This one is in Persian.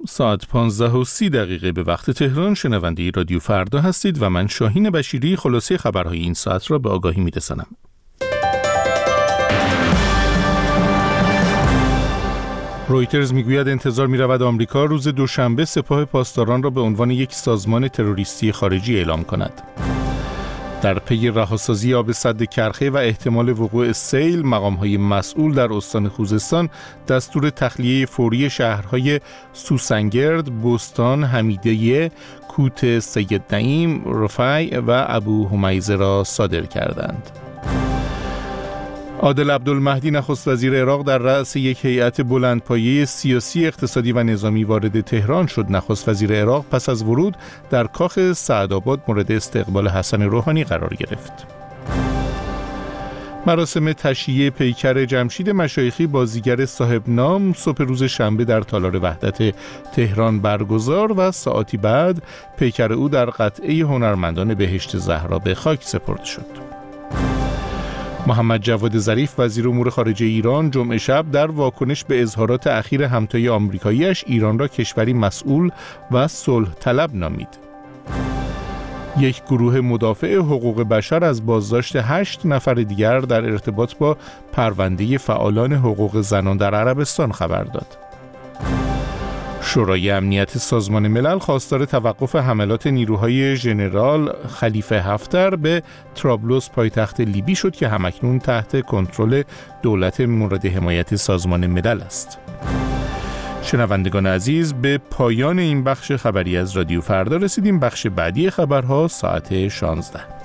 ساعت 15:30 به وقت تهران شنونده رادیو فردا هستید و من شاهین بشیری خلاصه خبرهای این ساعت را به آگاهی می‌رسانم. رویترز میگوید انتظار می‌رود آمریکا روز دوشنبه سپاه پاسداران را به عنوان یک سازمان تروریستی خارجی اعلام کند. در پی رهاسازی آب سد کرخه و احتمال وقوع سیل، مقام‌های مسئول در استان خوزستان دستور تخلیه فوری شهرهای سوسنگرد، بستان، حمیدیه، کوت سید نعیم، رفیع و ابو حمیزه را صادر کردند. عادل عبدالمهدی نخست وزیر عراق در رأس یک هیئت بلندپایه سیاسی، اقتصادی و نظامی وارد تهران شد. نخست وزیر عراق پس از ورود در کاخ سعدآباد مورد استقبال حسن روحانی قرار گرفت. مراسم تشییع پیکر جمشید مشایخی بازیگر صاحب نام صبح روز شنبه در تالار وحدت تهران برگزار و ساعتی بعد پیکر او در قطعه هنرمندان بهشت زهرا به خاک سپرده شد. محمد جواد ظریف وزیر امور خارجه ایران جمعه شب در واکنش به اظهارات اخیر همتای آمریکایی‌اش ایران را کشوری مسئول و صلح طلب نامید. یک گروه مدافع حقوق بشر از بازداشت 8 نفر دیگر در ارتباط با پرونده فعالان حقوق زنان در عربستان خبر داد. شورای امنیت سازمان ملل خواستار توقف حملات نیروهای ژنرال خلیفه حفتر به طرابلس پایتخت لیبی شد که همکنون تحت کنترل دولت مورد حمایت سازمان ملل است. شنوندگان عزیز، به پایان این بخش خبری از رادیو فردا رسیدیم. بخش بعدی خبرها ساعت 16.